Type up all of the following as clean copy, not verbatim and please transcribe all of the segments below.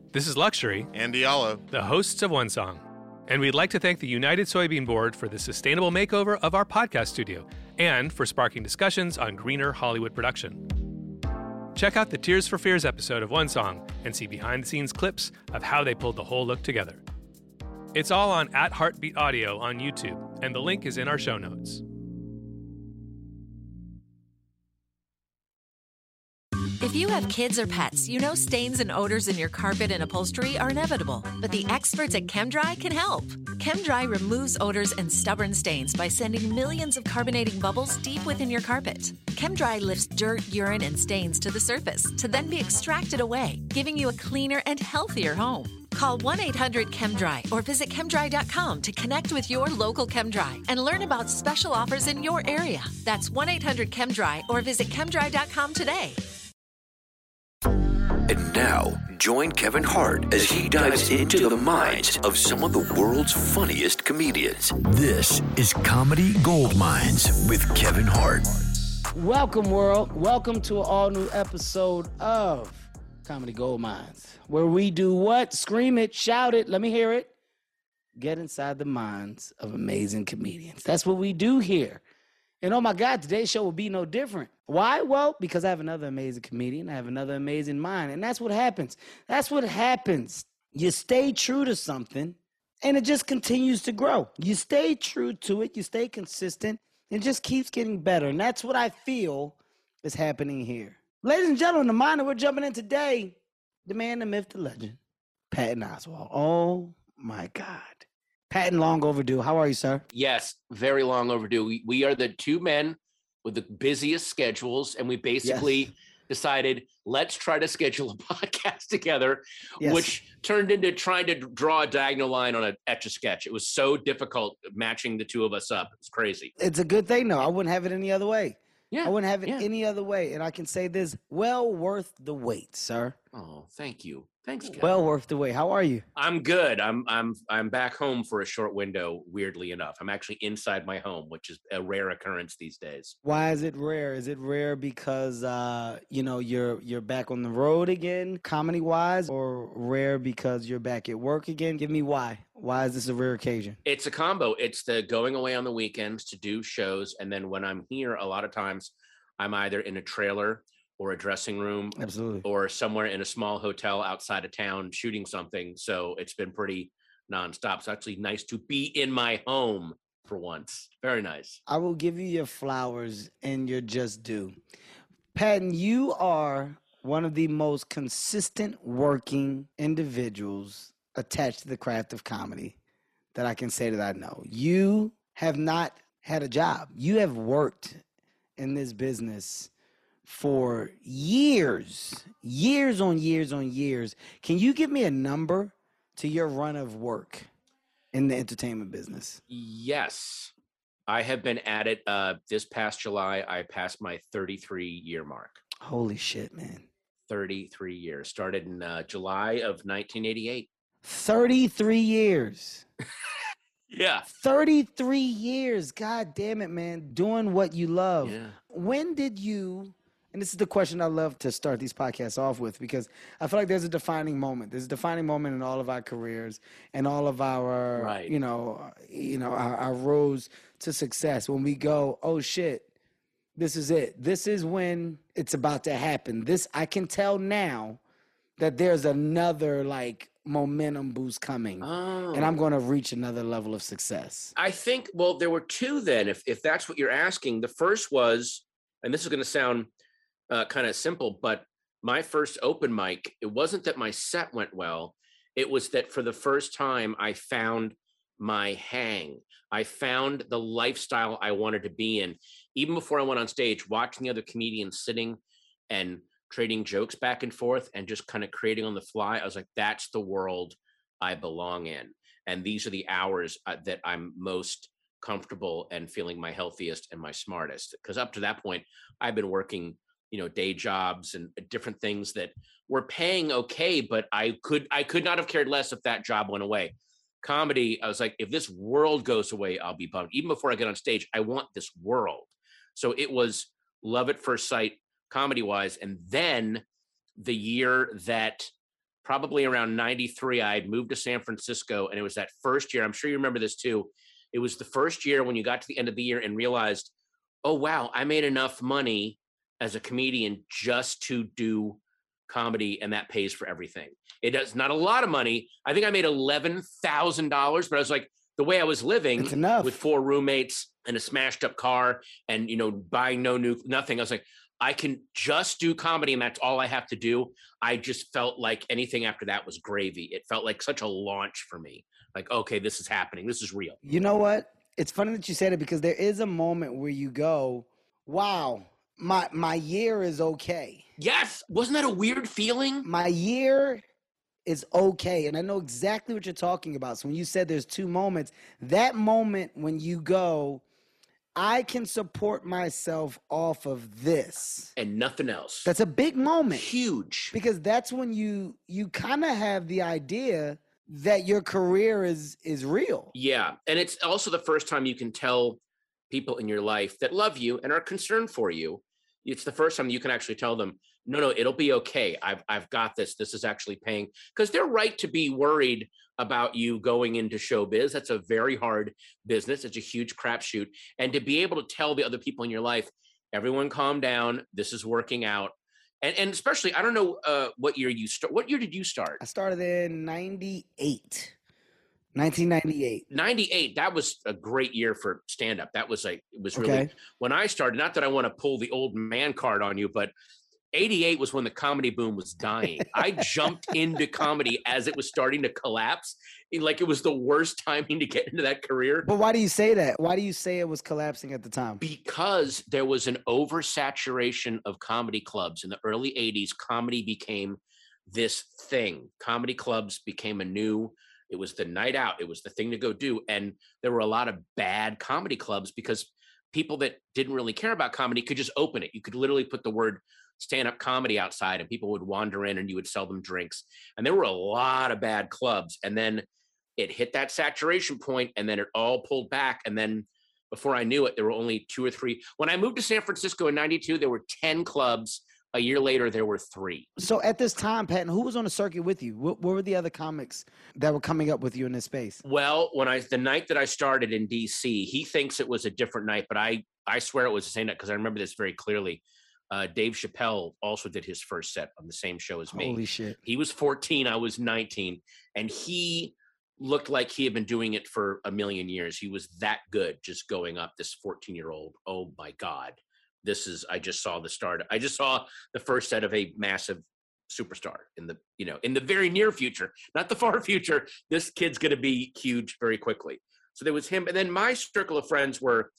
This is Luxury, and Diallo, the hosts of One Song. And we'd like to thank the United Soybean Board for the sustainable makeover of our podcast studio and for sparking discussions on greener Hollywood production. Check out the Tears for Fears episode of One Song and see behind-the-scenes clips of how they pulled the whole look together. It's all on @Heartbeat Audio on YouTube, and the link is in our show notes. If you have kids or pets, you know stains and odors in your carpet and upholstery are inevitable. But the experts at ChemDry can help. ChemDry removes odors and stubborn stains by sending millions of carbonating bubbles deep within your carpet. ChemDry lifts dirt, urine, and stains to the surface to then be extracted away, giving you a cleaner and healthier home. Call 1-800-ChemDry or visit chemdry.com to connect with your local ChemDry and learn about special offers in your area. That's 1-800-ChemDry or visit chemdry.com today. And now, join Kevin Hart as he dives into the minds of some of the world's funniest comedians. This is Comedy Goldmines with Kevin Hart. Welcome, world. Welcome to an all-new episode of Comedy Goldmines, where we do what? Scream it, shout it, let me hear it. Get inside the minds of amazing comedians. That's what we do here. And oh my God, today's show will be no different. Why? Well, because I have another amazing comedian. I have another amazing mind. And that's what happens. That's what happens. You stay true to something and it just continues to grow. You stay true to it. You stay consistent and it just keeps getting better. And that's what I feel is happening here. Ladies and gentlemen, the mind that we're jumping in today, the man, the myth, the legend, Patton Oswalt. Oh my God. Patton, long overdue. How are you, sir? Yes, very long overdue. We are the two men with the busiest schedules, and we basically decided, let's try to schedule a podcast together, which turned into trying to draw a diagonal line on an Etch-a-Sketch. It was so difficult matching the two of us up. It's crazy. It's a good thing, though. I wouldn't have it any other way. I wouldn't have it any other way. And I can say this, well worth the wait, sir. Oh, thank you. Thanks, Kevin. Well worth the wait. How are you? I'm good. I'm back home for a short window, weirdly enough. I'm actually inside my home, which is a rare occurrence these days. Why is it rare? Is it rare because you're back on the road again, comedy-wise, or rare because you're back at work again? Give me why. Why is this a rare occasion? It's a combo. It's the going away on the weekends to do shows, and then when I'm here, a lot of times I'm either in a trailer or a dressing room, absolutely, or somewhere in a small hotel outside of town shooting something. So it's been pretty nonstop. It's actually nice to be in my home for once. Very nice. I will give you your flowers and your just due. Patton, you are one of the most consistent working individuals attached to the craft of comedy that I can say that I know. You have not had a job. You have worked in this business for years on years. Can you give me a number to your run of work in the entertainment business? Yes. I have been at it. This past July, I passed my 33-year mark. Holy shit, man. 33 years. Started in July of 1988. 33 years. Yeah. 33 years. God damn it, man. Doing what you love. Yeah. When did you... And this is the question I love to start these podcasts off with, because I feel like there's a defining moment. There's a defining moment in all of our careers and all of our, our roads to success. When we go, oh shit, this is it. This is when it's about to happen. I can tell now that there's another momentum boost coming, and I'm going to reach another level of success. I think, well, there were two then, if that's what you're asking. The first was, and this is going to sound kind of simple, but my first open mic, it wasn't that my set went well. It was that for the first time, I found my hang. I found the lifestyle I wanted to be in. Even before I went on stage, watching the other comedians sitting and trading jokes back and forth and just kind of creating on the fly, I was like, that's the world I belong in. And these are the hours that I'm most comfortable and feeling my healthiest and my smartest. Because up to that point, I've been working day jobs and different things that were paying okay, but I could not have cared less if that job went away. Comedy, I was like, if this world goes away, I'll be bummed. Even before I get on stage, I want this world. So it was love at first sight, comedy-wise. And then the year that probably around 93, I had moved to San Francisco, and it was that first year. I'm sure you remember this too. It was the first year when you got to the end of the year and realized, oh, wow, I made enough money as a comedian just to do comedy, and that pays for everything. It does not a lot of money. I think I made $11,000, but I was like, the way I was living with 4 roommates and a smashed up car and, buying nothing. I was like, I can just do comedy and that's all I have to do. I just felt like anything after that was gravy. It felt like such a launch for me. Like, okay, this is happening. This is real. You know what? It's funny that you said it because there is a moment where you go, wow, my year is okay. Yes. Wasn't that a weird feeling? My year is okay. And I know exactly what you're talking about. So when you said there's 2 moments, that moment when you go, I can support myself off of this. And nothing else. That's a big moment. Huge. Because that's when you kind of have the idea that your career is real. Yeah. And it's also the first time you can tell people in your life that love you and are concerned for you. It's the first time you can actually tell them, no, it'll be okay. I've got this. This is actually paying. Because they're right to be worried about you going into showbiz. That's a very hard business. It's a huge crapshoot. And to be able to tell the other people in your life, everyone calm down. This is working out. And especially, I don't know what year you start. What year did you start? I started in 98. 1998. 98, that was a great year for stand-up. That was it was really, when I started, not that I want to pull the old man card on you, but 88 was when the comedy boom was dying. I jumped into comedy as it was starting to collapse. Like it was the worst timing to get into that career. But why do you say that? Why do you say it was collapsing at the time? Because there was an oversaturation of comedy clubs. In the early 80s, comedy became this thing. Comedy clubs became it was the night out. It was the thing to go do. And there were a lot of bad comedy clubs because people that didn't really care about comedy could just open it. You could literally put the word stand-up comedy outside and people would wander in and you would sell them drinks. And there were a lot of bad clubs. And then it hit that saturation point and then it all pulled back. And then before I knew it, there were only 2 or 3. When I moved to San Francisco in 92, there were 10 clubs. A year later, there were 3. So at this time, Patton, who was on the circuit with you? What were the other comics that were coming up with you in this space? Well, the night that I started in DC, he thinks it was a different night, but I swear it was the same night because I remember this very clearly. Dave Chappelle also did his first set on the same show as me. Holy shit. He was 14, I was 19, and he looked like he had been doing it for a million years. He was that good, just going up, this 14-year-old. Oh my God. I just saw the start. I just saw the first set of a massive superstar in the very near future, not the far future. This kid's going to be huge very quickly. So there was him. And then my circle of friends were,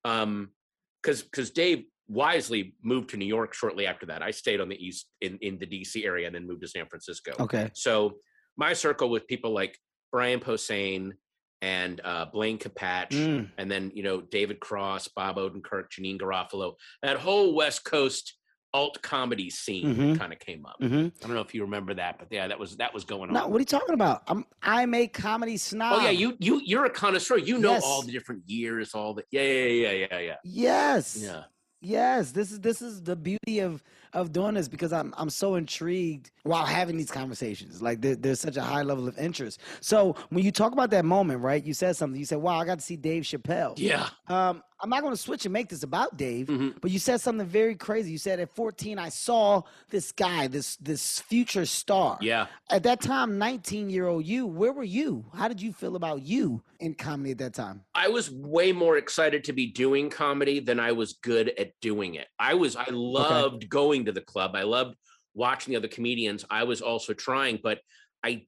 because Dave wisely moved to New York shortly after that. I stayed on the East in the DC area and then moved to San Francisco. Okay. So my circle with people like Brian Posehn and Blaine Capatch, and then, David Cross, Bob Odenkirk, Janine Garofalo, that whole West Coast alt comedy scene kind of came up. I don't know if you remember that, but yeah, that was going on. No, what are you talking about? I'm a comedy snob. Oh yeah, you're a connoisseur. You know all the different years, all the yeah. Yes. Yeah. Yes, this is the beauty of doing this because I'm so intrigued while having these conversations. Like there's such a high level of interest. So when you talk about that moment, right? You said something. You said, "Wow, I got to see Dave Chappelle." Yeah. I'm not going to switch and make this about Dave, but you said something very crazy. You said at 14, I saw this guy, this future star. Yeah. At that time, 19-year-old you, where were you? How did you feel about you in comedy at that time? I was way more excited to be doing comedy than I was good at doing it. I loved going to the club. I loved watching the other comedians. I was also trying, but it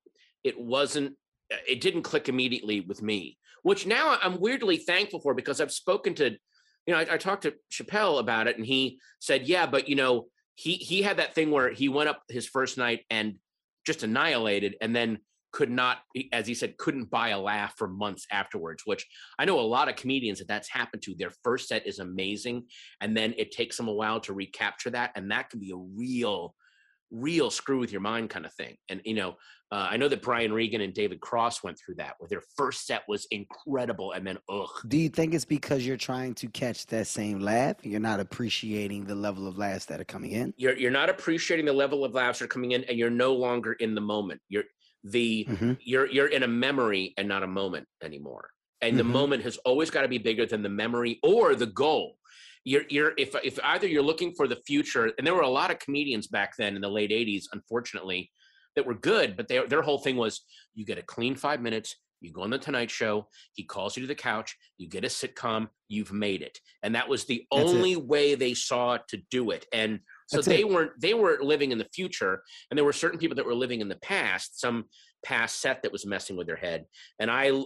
didn't click immediately with me, which now I'm weirdly thankful for because I've spoken to, I talked to Chappelle about it and he said, yeah, but he had that thing where he went up his first night and just annihilated and then could not, as he said, couldn't buy a laugh for months afterwards, which I know a lot of comedians that's happened to. Their first set is amazing. And then it takes them a while to recapture that. And that can be a real real screw with your mind kind of thing. And, I know that Brian Regan and David Cross went through that, where their first set was incredible. And then, Do you think it's because you're trying to catch that same laugh? You're not appreciating the level of laughs that are coming in? You're not appreciating the level of laughs that are coming in, and you're no longer in the moment. You're in a memory and not a moment anymore. And the moment has always got to be bigger than the memory or the goal. If either you're looking for the future, and there were a lot of comedians back then in the late 80s, unfortunately, that were good, but their whole thing was, you get a clean 5 minutes, you go on the Tonight Show, he calls you to the couch, you get a sitcom, you've made it. And that was the only way they saw to do it. And so they weren't living in the future, and there were certain people that were living in the past, some past set that was messing with their head. And I,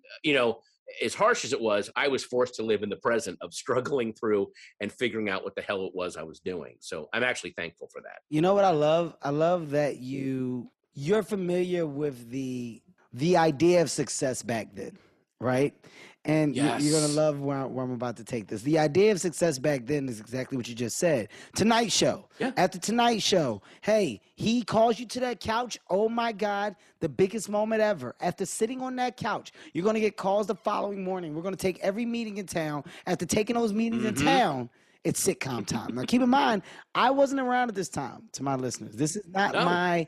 as harsh as it was, I was forced to live in the present of struggling through and figuring out what the hell it was I was doing. So I'm actually thankful for that. You know what I love? I love that you're familiar with the idea of success back then, right? And you're going to love where I'm about to take this. The idea of success back then is exactly what you just said. Tonight Show. Yeah. At the Tonight Show, hey, he calls you to that couch. Oh, my God, the biggest moment ever. After sitting on that couch, you're going to get calls the following morning. We're going to take every meeting in town. After taking those meetings in town, it's sitcom time. Now, keep in mind, I wasn't around at this time. To my listeners, this is not my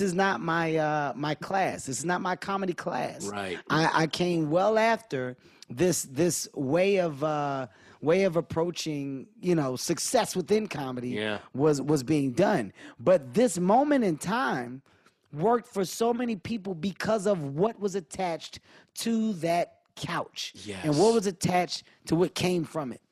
my class. This is not my comedy class. Right. I came well after this way of approaching, success within comedy was being done. But this moment in time worked for so many people because of what was attached to that couch and what was attached to what came from it.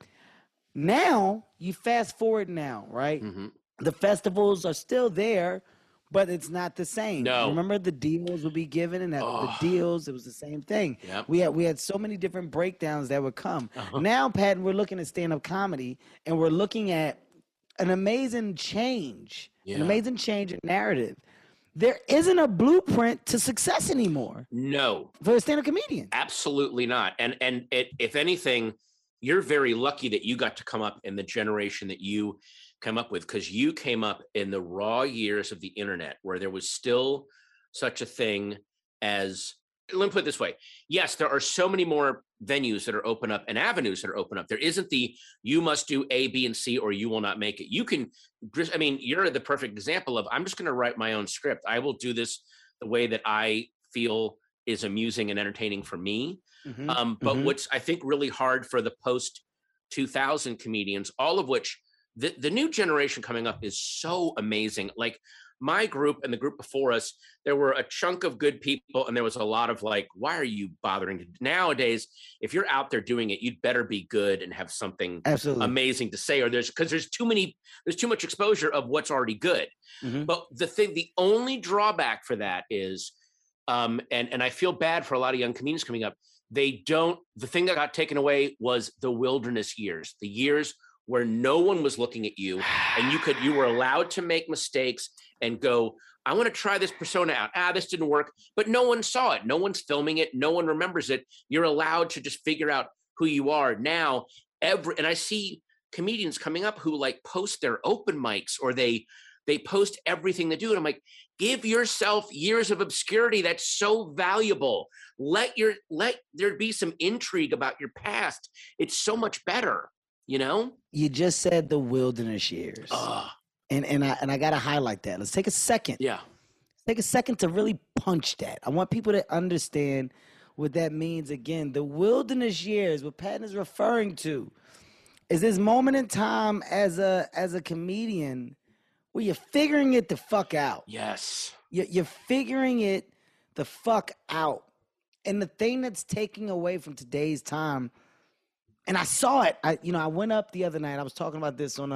Now, you fast forward now, right? The festivals are still there, but it's not the same. No. Remember the deals would be given, and the deals, it was the same thing. Yep. We had so many different breakdowns that would come. Now, Patton, we're looking at stand-up comedy, and we're looking at an amazing change, an amazing change in narrative. There isn't a blueprint to success anymore. No. For a stand-up comedian. Absolutely not. And if anything, you're very lucky that you got to come up in the generation that you come up with, because you came up in the raw years of the internet, where there was still such a thing as, let me put it this way. Yes, there are so many more venues that are open up and avenues that are open up. There isn't the, you must do A, B, and C, or you will not make it. You can just, you're the perfect example of, I'm just going to write my own script. I will do this the way that I feel is amusing and entertaining for me. But what's, I think, really hard for the post 2000 comedians, all of which the new generation coming up is so amazing. Like my group and the group before us, there were a chunk of good people, and there was a lot of like, why are you bothering to? Nowadays, if you're out there doing it, you'd better be good and have something amazing to say, or there's too much exposure of what's already good. But the only drawback for that is, and I feel bad for a lot of young comedians coming up. The thing that got taken away was the wilderness years, the years where no one was looking at you, and you were allowed to make mistakes and go, I want to try this persona out. This didn't work, but no one saw it. No one's filming it. No one remembers it. You're allowed to just figure out who you are now. And I see comedians coming up who like post their open mics, or they post everything they do. And I'm like, give yourself years of obscurity. That's so valuable. Let there be some intrigue about your past. It's so much better, You just said the wilderness years. And I got to highlight that. Let's take a second. Yeah. Take a second to really punch that. I want people to understand what that means. Again, the wilderness years, what Patton is referring to, is this moment in time as a comedian where you're figuring it the fuck out. Yes. You're figuring it the fuck out. And the thing that's taking away from today's time, and I saw it. I went up the other night. I was talking about this on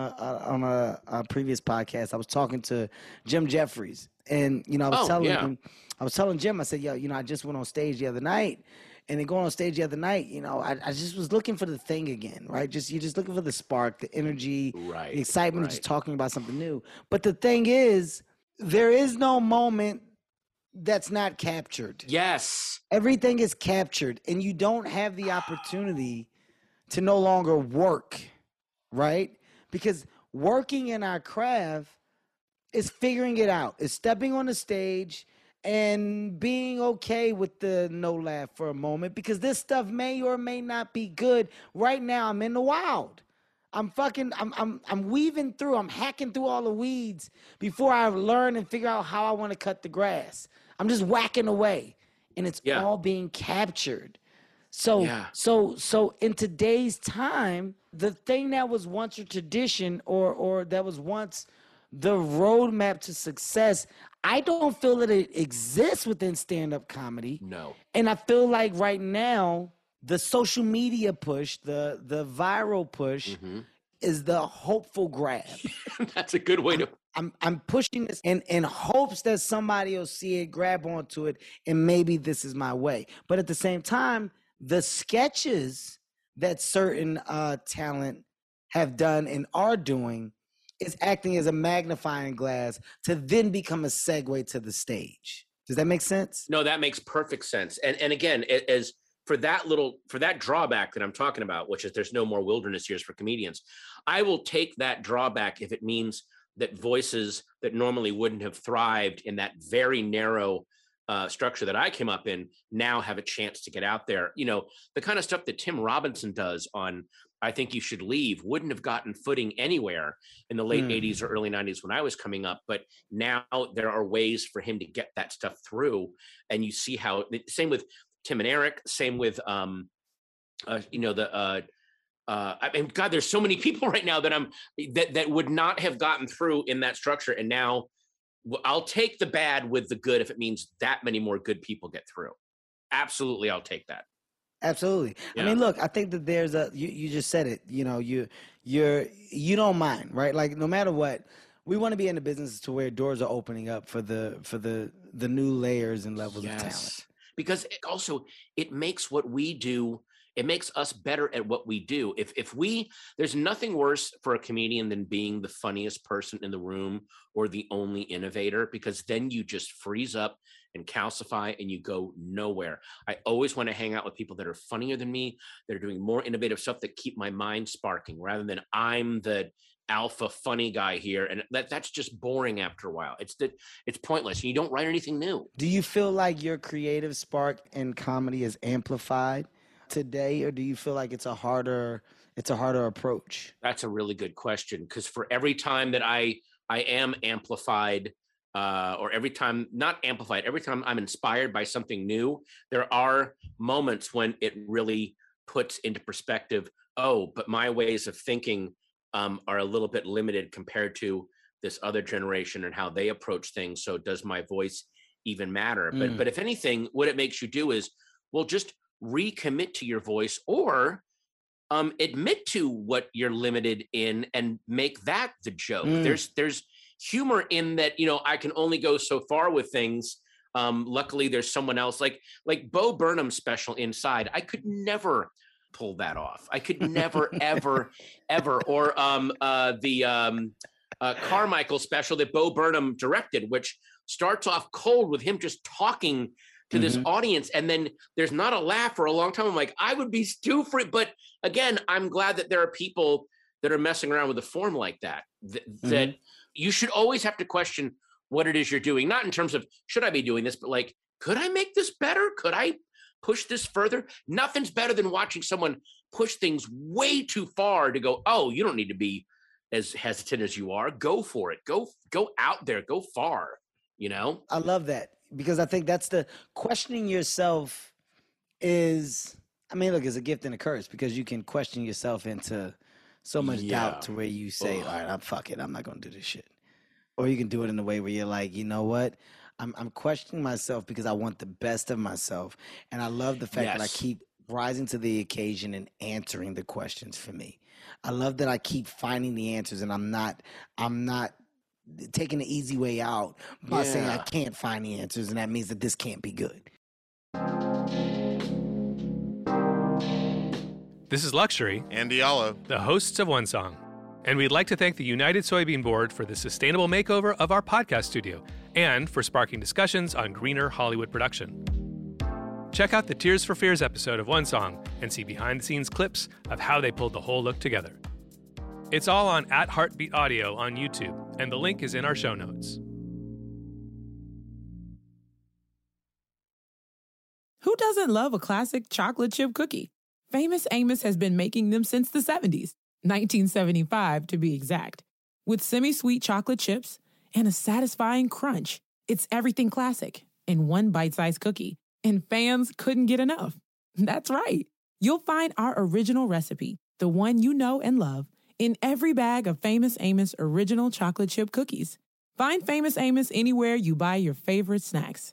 a previous podcast. I was talking to Jim Jeffries, and I was telling Jim. I said, I just went on stage the other night, and then going on stage the other night, I just was looking for the thing again, right? You're just looking for the spark, the energy, the excitement of just talking about something new. But the thing is, there is no moment that's not captured. Yes, everything is captured, and you don't have the opportunity to no longer work, right? Because working in our craft is figuring it out. It's stepping on the stage and being okay with the no laugh for a moment, because this stuff may or may not be good. Right now, I'm in the wild. I'm weaving through, I'm hacking through all the weeds before I learn and figure out how I want to cut the grass. I'm just whacking away, and it's all being captured. So in today's time, the thing that was once a tradition or that was once the roadmap to success, I don't feel that it exists within stand-up comedy. No. And I feel like right now, the social media push, the viral push is the hopeful grab. That's a good way to... I'm pushing this in hopes that somebody will see it, grab onto it, and maybe this is my way. But at the same time, the sketches that certain talent have done and are doing is acting as a magnifying glass to then become a segue to the stage. Does that make sense? No, that makes perfect sense. And again, as for that drawback that I'm talking about, which is there's no more wilderness years for comedians, I will take that drawback if it means that voices that normally wouldn't have thrived in that very narrow structure that I came up in now have a chance to get out there. You know, the kind of stuff that Tim Robinson does on I Think You Should Leave wouldn't have gotten footing anywhere in the late 80s or early 90s when I was coming up. But now there are ways for him to get that stuff through. And you see how, same with Tim and Eric, same with, I mean, God, there's so many people right now that would not have gotten through in that structure. And now I'll take the bad with the good if it means that many more good people get through. Absolutely, I'll take that. Absolutely. Yeah. I mean, look, I think that there's you just said it, you know, you don't mind, right? Like no matter what, we want to be in the business to where doors are opening up for the new layers and levels of talent. Because it makes what we do, it makes us better at what we do. There's nothing worse for a comedian than being the funniest person in the room or the only innovator, because then you just freeze up and calcify and you go nowhere. I always want to hang out with people that are funnier than me, that are doing more innovative stuff that keep my mind sparking, rather than I'm the alpha funny guy here. And that's just boring after a while. It's pointless. You don't write anything new. Do you feel like your creative spark in comedy is amplified today, or do you feel like it's a harder approach? That's a really good question, because for every time that I am amplified, or every time I'm inspired by something new, there are moments when it really puts into perspective, but my ways of thinking are a little bit limited compared to this other generation and how they approach things. So does my voice even matter? But if anything, what it makes you do is, well, just recommit to your voice, or admit to what you're limited in and make that the joke. There's humor in that, you know, I can only go so far with things. Luckily there's someone else like Bo Burnham's special Inside. I could never pull that off. I could never, ever, or the Carmichael special that Bo Burnham directed, which starts off cold with him just talking to this audience, and then there's not a laugh for a long time. I'm like, I would be too free. But again, I'm glad that there are people that are messing around with a form like that, that you should always have to question what it is you're doing. Not in terms of, should I be doing this, but like, could I make this better? Could I push this further? Nothing's better than watching someone push things way too far to go, oh, you don't need to be as hesitant as you are. Go for it. Go out there, go far, you know? I love that. Because I think that's the questioning yourself is, I mean, look, it's a gift and a curse, because you can question yourself into so much doubt to where you say, all right, fuck it, I'm not going to do this shit. Or you can do it in a way where you're like, you know what? I'm questioning myself because I want the best of myself. And I love the fact that I keep rising to the occasion and answering the questions for me. I love that I keep finding the answers, and I'm not taking the easy way out by saying I can't find the answers, and that means that this can't be good. This is Luxury and Diallo, the hosts of One Song. And we'd like to thank the United Soybean Board for the sustainable makeover of our podcast studio and for sparking discussions on greener Hollywood production. Check out the Tears for Fears episode of One Song and see behind-the-scenes clips of how they pulled the whole look together. It's all on @Heartbeat Audio on YouTube, and the link is in our show notes. Who doesn't love a classic chocolate chip cookie? Famous Amos has been making them since the 70s, 1975 to be exact. With semi-sweet chocolate chips and a satisfying crunch, it's everything classic in one bite-sized cookie, and fans couldn't get enough. That's right. You'll find our original recipe, the one you know and love, in every bag of Famous Amos original chocolate chip cookies. Find Famous Amos anywhere you buy your favorite snacks.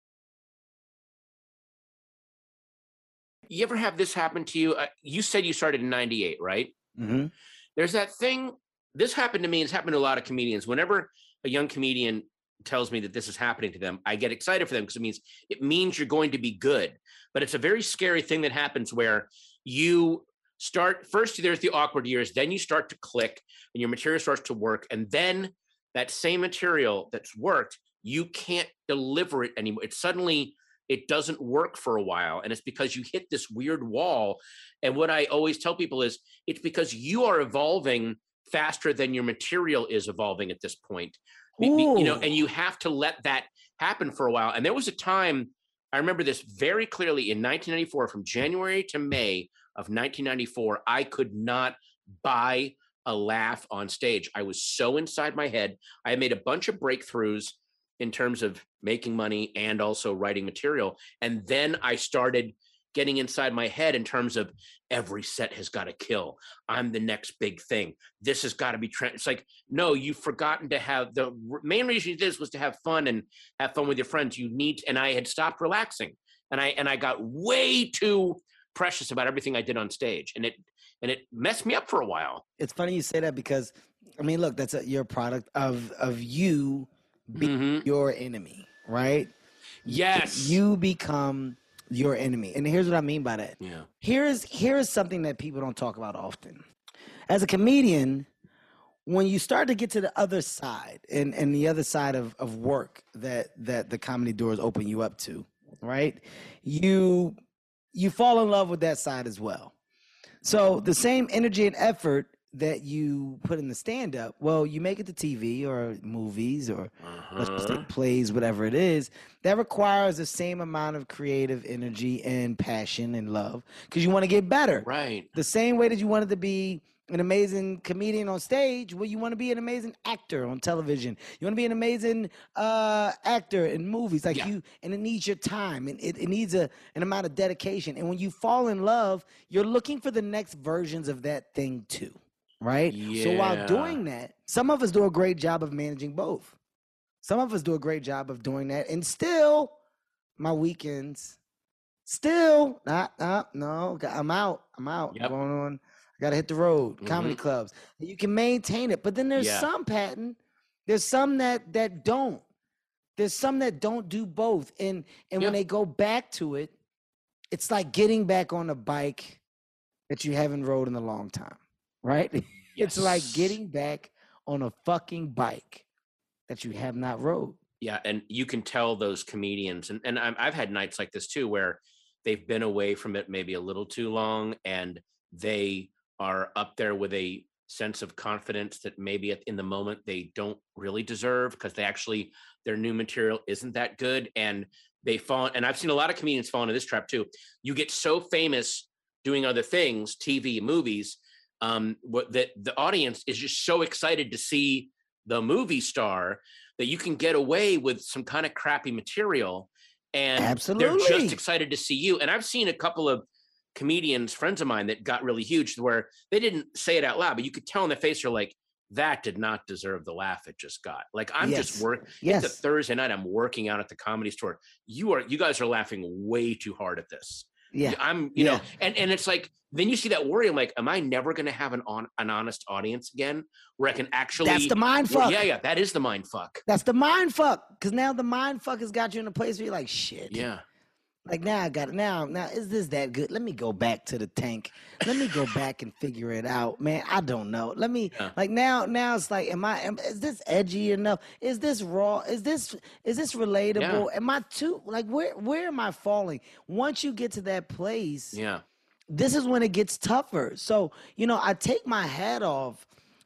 You ever have this happen to you? You said you started in 98, right? Mm-hmm. There's that thing. This happened to me. It's happened to a lot of comedians. Whenever a young comedian tells me that this is happening to them, I get excited for them because it means you're going to be good. But it's a very scary thing that happens where you start first, there's the awkward years, then you start to click and your material starts to work. And then that same material that's worked, you can't deliver it anymore. It doesn't work for a while. And it's because you hit this weird wall. And what I always tell people is it's because you are evolving faster than your material is evolving at this point. And you have to let that happen for a while. And there was a time, I remember this very clearly in 1994, from January to May of 1994, I could not buy a laugh on stage. I was so inside my head. I had made a bunch of breakthroughs in terms of making money and also writing material. And then I started getting inside my head in terms of every set has got to kill. I'm the next big thing. This has got to be it's like, no, you've forgotten to have the main reason you did this was to have fun and have fun with your friends. And I had stopped relaxing and I got way too precious about everything I did on stage. And it messed me up for a while. It's funny you say that because, I mean, look, that's your product of you being your enemy, right? Yes. You become your enemy. And here's what I mean by that. Yeah. Here is something that people don't talk about often. As a comedian, when you start to get to the other side and the other side of work that the comedy doors open you up to, right? You fall in love with that side as well. So the same energy and effort that you put in the stand-up, well, you make it to TV or movies or let's just say plays, whatever it is, that requires the same amount of creative energy and passion and love because you want to get better. Right. The same way that you wanted to be an amazing comedian on stage, well, you want to be an amazing actor on television. You want to be an amazing actor in movies. And it needs your time and it needs an amount of dedication. And when you fall in love, you're looking for the next versions of that thing too. Right? Yeah. So while doing that, some of us do a great job of managing both. Some of us do a great job of doing that. And still, my weekends, no, I'm out. Yep. I'm going on. I got to hit the road, comedy clubs. You can maintain it. But then there's some, Patton, there's some that don't. There's some that don't do both. And when they go back to it, it's like getting back on a bike that you haven't rode in a long time. Right? Yes. It's like getting back on a fucking bike that you have not rode. Yeah, and you can tell those comedians, and I've had nights like this too, where they've been away from it maybe a little too long, and they are up there with a sense of confidence that maybe in the moment they don't really deserve because their new material isn't that good, and they fall. And I've seen a lot of comedians fall into this trap too. You get so famous doing other things, TV, movies, that the audience is just so excited to see the movie star that you can get away with some kind of crappy material and they're just excited to see you. And I've seen a couple of comedians, friends of mine, that got really huge where they didn't say it out loud, but you could tell in their face, they're like, that did not deserve the laugh it just got. Like, I'm just working. It's a Thursday night. I'm working out at the Comedy Store. You guys are laughing way too hard at this. Yeah. You know, and it's like, then you see that worry. I'm like, am I never going to have an honest audience again where I can actually? That's the mind fuck. Yeah, that is the mind fuck. That's the mind fuck. Because now the mind fuck has got you in a place where you're like, shit. Yeah. Like, now I got it. Now is this that good? Let me go back to the tank. Let me go back and figure it out, man. I don't know. Let me like now it's like, is this edgy enough? Is this raw? Is this relatable? Am I too like where am I falling? Once you get to that place, this is when it gets tougher. So, I take my hat off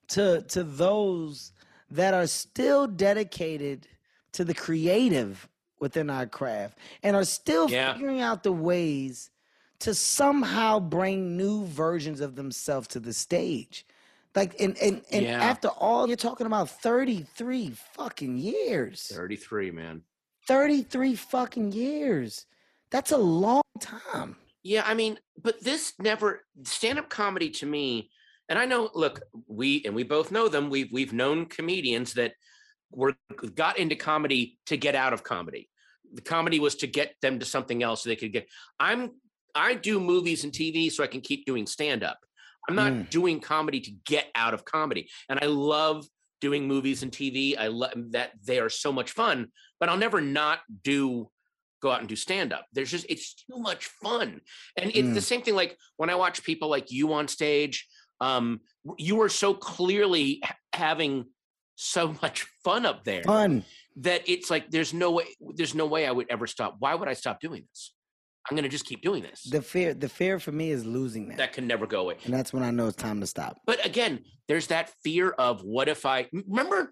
to those that are still dedicated to the creative within our craft and are still figuring out the ways to somehow bring new versions of themselves to the stage. Like, and after all, you're talking about 33 fucking years. 33, man. 33 fucking years. That's a long time. Yeah, I mean, but this never, stand-up comedy to me, and I know, look, we both know them. We've known comedians that got into comedy to get out of comedy. The comedy was to get them to something else so they could get. I do movies and TV so I can keep doing stand-up. I'm not doing comedy to get out of comedy. And I love doing movies and TV. I love that they are so much fun, but I'll never not go out and do stand-up. It's too much fun. And it's the same thing like when I watch people like you on stage, you are so clearly having so much fun up there that it's like, there's no way I would ever stop. Why would I stop doing this? I'm going to just keep doing this. The fear for me is losing that. That can never go away. And that's when I know it's time to stop. But again, there's that fear of what if I remember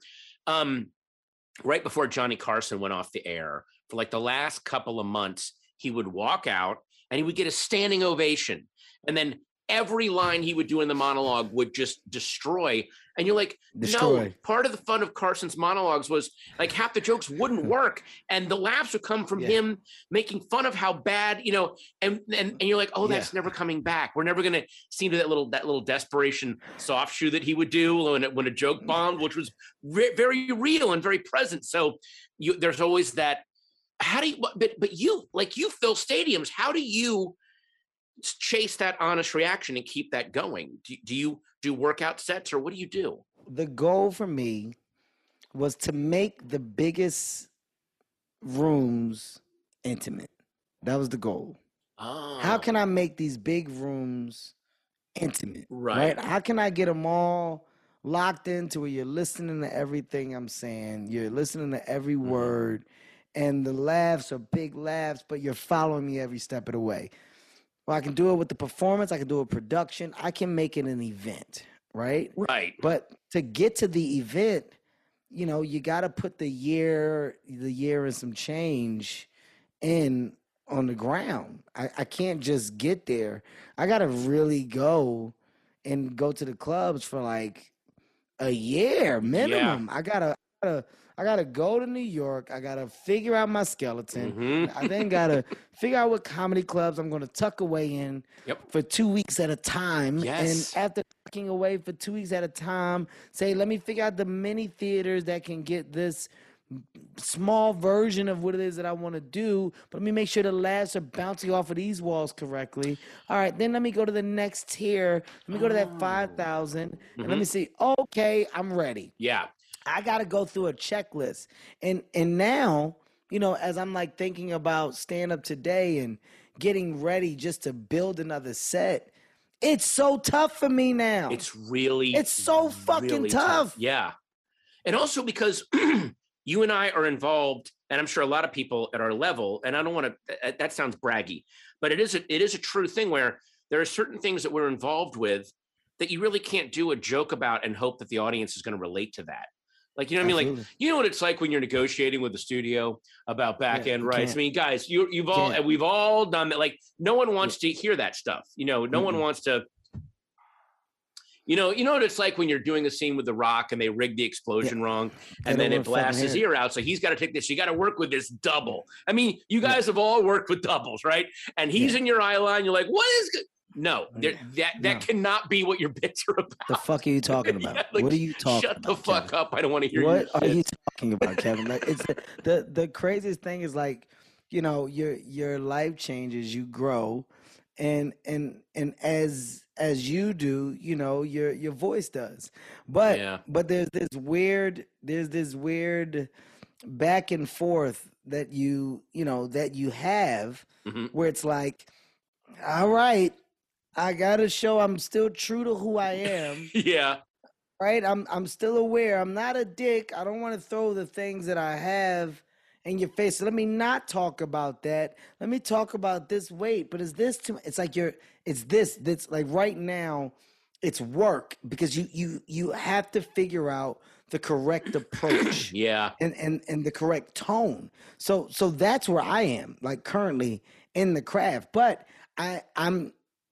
right before Johnny Carson went off the air for like the last couple of months, he would walk out and he would get a standing ovation. And then every line he would do in the monologue would just destroy. And you're like, no, part of the fun of Carson's monologues was like half the jokes wouldn't work. And the laughs would come from him making fun of how bad, and you're like, oh, that's never coming back. We're never going to see that little desperation soft shoe that he would do when a joke bombed, which was very real and very present. So there's always that. How do you, but you fill stadiums. How do you chase that honest reaction and keep that going? Do you do workout sets or what do you do? The goal for me was to make the biggest rooms intimate. That was the goal. Oh. How can I make these big rooms intimate? Right? How can I get them all locked into where you're listening to everything I'm saying, you're listening to every word, and the laughs are big laughs, but you're following me every step of the way. Well, I can do it with the performance. I can do it with production. I can make it an event, right? Right. But to get to the event, you got to put the year and some change in on the ground. I can't just get there. I got to really go to the clubs for like a year minimum. Yeah. I gotta go to New York. I gotta figure out my skeleton. I then gotta figure out what comedy clubs I'm gonna tuck away in for 2 weeks at a time. Yes. And after tucking away for 2 weeks at a time, say, let me figure out the mini theaters that can get this small version of what it is that I want to do. But let me make sure the laughs are bouncing off of these walls correctly. All right, then let me go to the next tier. Let me go to that 5,000, and let me see. Okay, I'm ready. Yeah. I got to go through a checklist. And now, as I'm like thinking about stand up today and getting ready just to build another set, it's so tough for me now. It's so fucking really tough. Yeah. And also because you and I are involved, and I'm sure a lot of people at our level, and I don't want to, that sounds braggy, but it is a true thing where there are certain things that we're involved with that you really can't do a joke about and hope that the audience is going to relate to that. Like, you know what I mean? Like, you know what it's like when you're negotiating with the studio about back end rights. I mean, guys, we've all done that. Like, no one wants to hear that stuff. No one wants to. You know what it's like when you're doing a scene with The Rock and they rig the explosion wrong, and then it blasts his ear out. So he's got to take this. You got to work with this double. I mean, you guys have all worked with doubles, right? And he's in your eye line. You're like, what is good? No, that cannot be what your bits are about. The fuck are you talking about? What are you talking about? Shut the fuck Kevin? Up. I don't want to hear What are you talking about, Kevin? Like, it's the craziest thing is like, your life changes, you grow, and as you do, your voice does. But there's this weird back and forth that you have where it's like, all right, I gotta show I'm still true to who I am. Yeah. Right? I'm still aware. I'm not a dick. I don't want to throw the things that I have in your face. So let me not talk about that. Let me talk about this weight. But is this too? It's like it's this. That's like right now. it's work because you have to figure out the correct approach Yeah. and the correct tone. So that's where I am, like currently in the craft. But I'm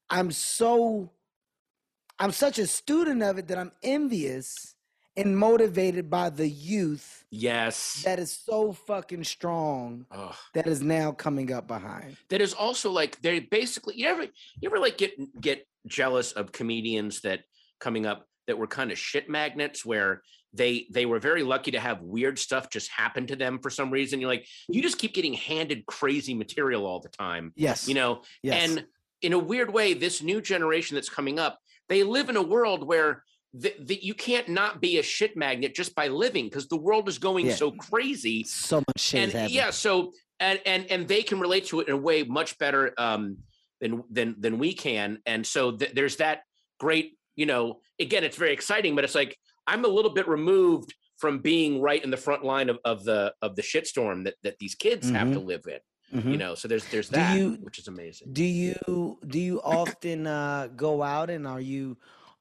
such a student of it that I'm envious and motivated by the youth Yes. that is so fucking strong Ugh. that is now coming up behind. That is also like they basically you ever like get jealous of comedians that coming up that were kind of shit magnets where they were very lucky to have weird stuff just happen to them for some reason. You're like, you just keep getting handed crazy material all the time. Yes. You know, Yes. and in a weird way, this new generation that's coming up, they live in a world where you can't not be a shit magnet just by living because the world is going so crazy. So much shit is happening. Yeah, so and they can relate to it in a way much better than we can. And so there's that great, you know, again, it's very exciting, but it's like I'm a little bit removed from being right in the front line of the shitstorm that these kids have to live in. You know, so there's that, which is amazing. Do you often go out and are you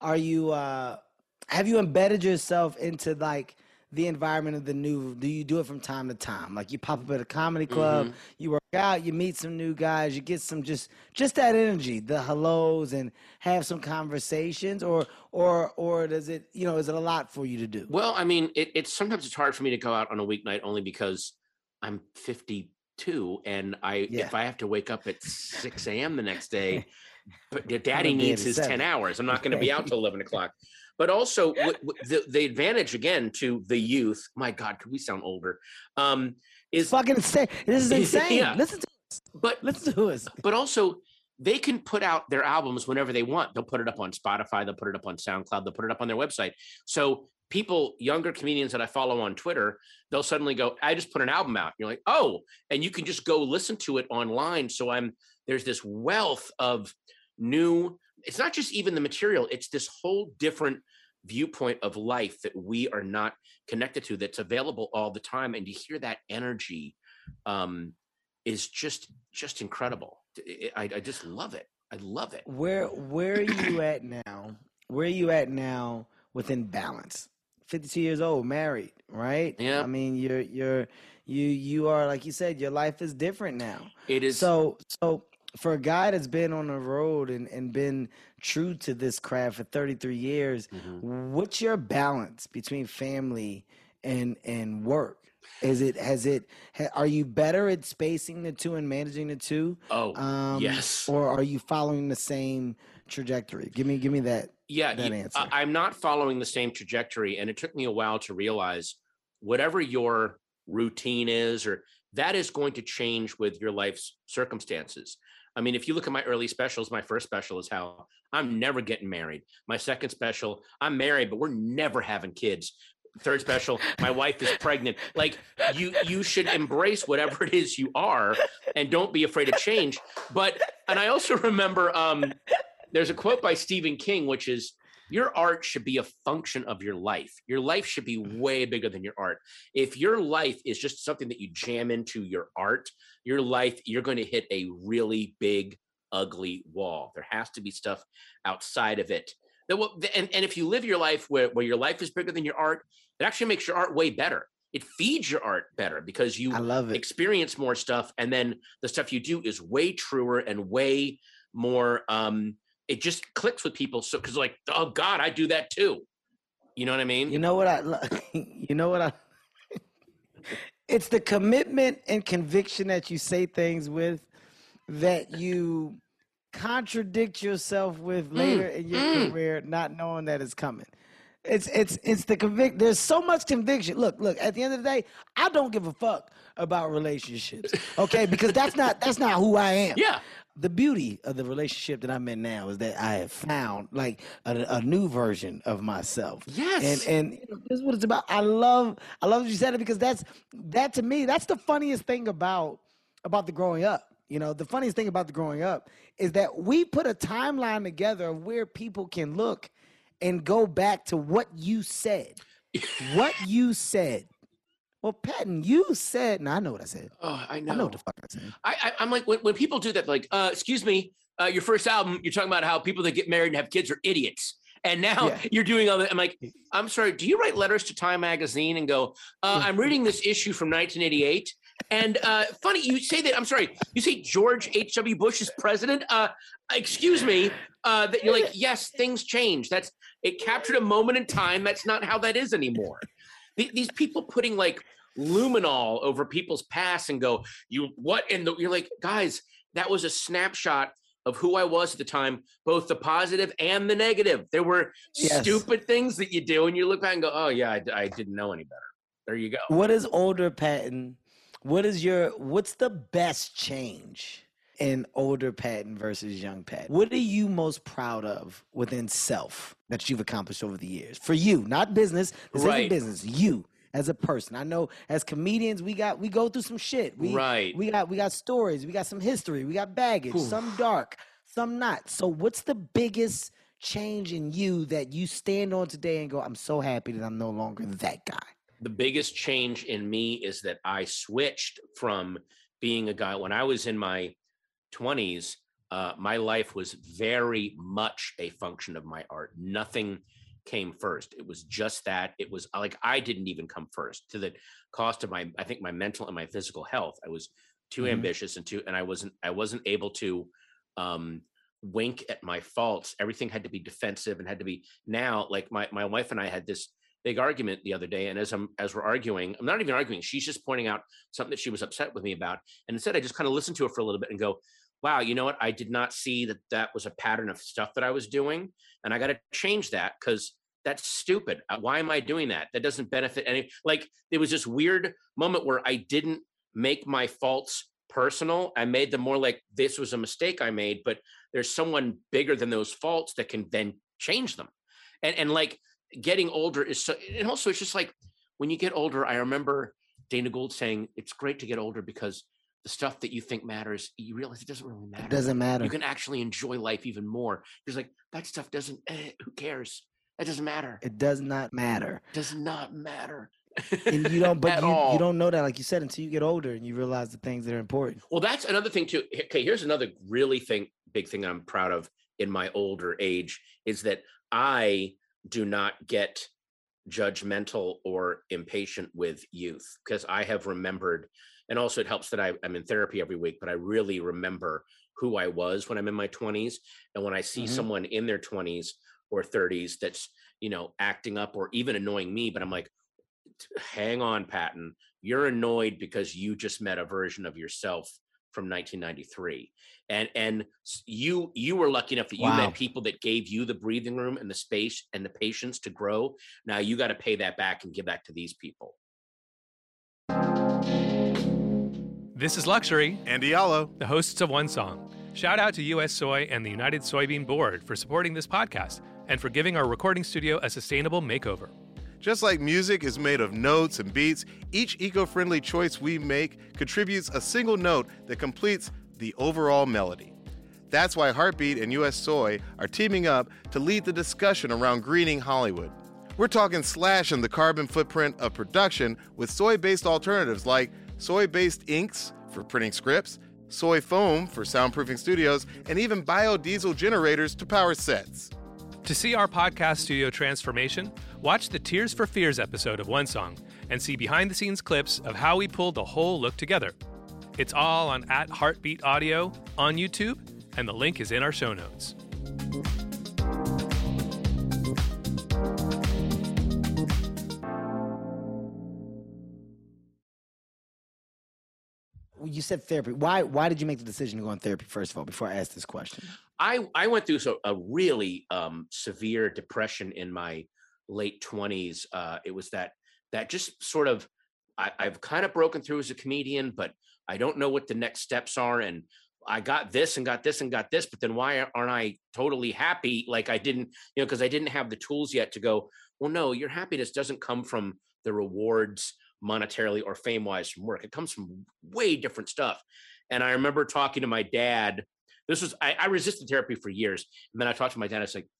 have you embedded yourself into like the environment of the new? Do you do it from time to time? Like you pop up at a comedy club, you work out, you meet some new guys, you get some just that energy, the hellos, and have some conversations, or does it, you know, is it a lot for you to do? Well, I mean, it's sometimes it's hard for me to go out on a weeknight only because I'm 52 and if I have to wake up at 6 a.m. the next day, but daddy needs his 10 hours. I'm not going to be out till 11 o'clock. But also the advantage again to the youth, my God, could we sound older? Is fucking insane. This is insane. Yeah. Listen to us. But also they can put out their albums whenever they want. They'll put it up on Spotify. They'll put it up on SoundCloud. They'll put it up on their website. So people, younger comedians that I follow on Twitter, they'll suddenly go, I just put an album out. You're like, oh, and you can just go listen to it online. So there's this wealth of new, it's not just even the material, it's this whole different viewpoint of life that we are not connected to, that's available all the time. And to hear that energy is just incredible. I just love it. I love it. Where are you at now? Where are you at now within balance? 52 years old, married, right? Yeah. I mean, you are, like you said, your life is different now. It is. So for a guy that's been on the road and been true to this craft for 33 years, what's your balance between family and work? Are you better at spacing the two and managing the two? Oh, yes. Or are you following the same trajectory? Give me that. Yeah, that answer. I'm not following the same trajectory, and it took me a while to realize whatever your routine is, or that is going to change with your life's circumstances. I mean, if you look at my early specials, my first special is how I'm never getting married. My second special, I'm married, but we're never having kids. Third special, my wife is pregnant. Like you should embrace whatever it is you are and don't be afraid of change. And I also remember there's a quote by Stephen King, which is, your art should be a function of your life. Your life should be way bigger than your art. If your life is just something that you jam into your art, your life, you're going to hit a really big, ugly wall. There has to be stuff outside of it. And if you live your life where your life is bigger than your art, it actually makes your art way better. It feeds your art better because you experience more stuff. And then the stuff you do is way truer and way more, it just clicks with people. So, cause like, oh God, I do that too. You know what I mean? It's the commitment and conviction that you say things with that you contradict yourself with later in your career, not knowing that it's coming. It's the convict. There's so much conviction. Look, at the end of the day, I don't give a fuck about relationships. Okay. Because that's not who I am. Yeah. The beauty of the relationship that I'm in now is that I have found like a new version of myself. Yes. And you know, this is what it's about. I love that you said it, because that to me, that's the funniest thing about the growing up. You know, the funniest thing about the growing up is that we put a timeline together of where people can look and go back to what you said. What you said. Well, Patton, you said, no, I know what I said. Oh, I know. I know what the fuck I said. I'm like, when people do that, like, excuse me, your first album, you're talking about how people that get married and have kids are idiots. And now you're doing all that. I'm like, I'm sorry, do you write letters to Time Magazine and go, I'm reading this issue from 1988. And funny, you say that, I'm sorry, you say George H.W. Bush is president? Excuse me, that you're like, yes, things change. It captured a moment in time. That's not how that is anymore. These people putting like luminol over people's past and go, you're like, guys, that was a snapshot of who I was at the time, both the positive and the negative. There were stupid things that you do, and you look back and go, oh yeah, I didn't know any better. There you go. What is older Patton? What's the best change in older Patton versus young Patton? What are you most proud of within self that you've accomplished over the years? For you, not business. This isn't business. You as a person. I know as comedians, we go through some shit. We got stories. We got some history. We got baggage. Some dark, some not. So what's the biggest change in you that you stand on today and go, I'm so happy that I'm no longer that guy? The biggest change in me is that I switched from being a guy when I was in my 20s. My life was very much a function of my art. Nothing came first. It was just that. It was like I didn't even come first, to the cost of my mental and my physical health. I was too ambitious and I wasn't able to wink at my faults. Everything had to be defensive and had to be now. Like my wife and I had this big argument the other day, and as we're arguing, I'm not even arguing. She's just pointing out something that she was upset with me about, and instead I just kind of listened to her for a little bit and go, wow, you know what? I did not see that was a pattern of stuff that I was doing, and I got to change that because that's stupid. Why am I doing that? That doesn't benefit any. Like, there was this weird moment where I didn't make my faults personal. I made them more like this was a mistake I made, but there's someone bigger than those faults that can then change them. And like getting older is so, and also it's just like when you get older, I remember Dana Gould saying, it's great to get older because the stuff that you think matters, you realize it doesn't really matter. It doesn't matter. You can actually enjoy life even more. You're like, that stuff doesn't, who cares? That doesn't matter. It does not matter. Does not matter. And you don't, but you don't know that, like you said, until you get older and you realize the things that are important. Well, that's another thing too. Okay, here's another really big thing that I'm proud of in my older age is that I do not get judgmental or impatient with youth, because I have remembered, and also it helps that I'm in therapy every week, but I really remember who I was when I'm in my 20s. And when I see someone in their 20s or 30s that's, acting up or even annoying me, but I'm like, hang on, Patton, you're annoyed because you just met a version of yourself from 1993. And you were lucky enough that you met people that gave you the breathing room and the space and the patience to grow. Now you got to pay that back and give that to these people. This is Luxury and Diallo, the hosts of One Song. Shout out to US Soy and the United Soybean Board for supporting this podcast and for giving our recording studio a sustainable makeover. Just like music is made of notes and beats, each eco-friendly choice we make contributes a single note that completes the overall melody. That's why Heartbeat and US Soy are teaming up to lead the discussion around greening Hollywood. We're talking slashing the carbon footprint of production with soy-based alternatives like soy-based inks for printing scripts, soy foam for soundproofing studios, and even biodiesel generators to power sets. To see our podcast studio transformation, watch the Tears for Fears episode of One Song and see behind-the-scenes clips of how we pulled the whole look together. It's all on @Heartbeat Audio on YouTube, and the link is in our show notes. You said therapy. Why did you make the decision to go in therapy, first of all, before I ask this question? I went through a really severe depression in my late 20s. It was that just sort of, I've kind of broken through as a comedian, but I don't know what the next steps are. And I got this and got this and got this, but then why aren't I totally happy? Like I didn't, because I didn't have the tools yet to go, well, no, your happiness doesn't come from the rewards monetarily or fame-wise from work. It comes from way different stuff. And I remember talking to my dad. I resisted therapy for years. And then I talked to my dad. I was like,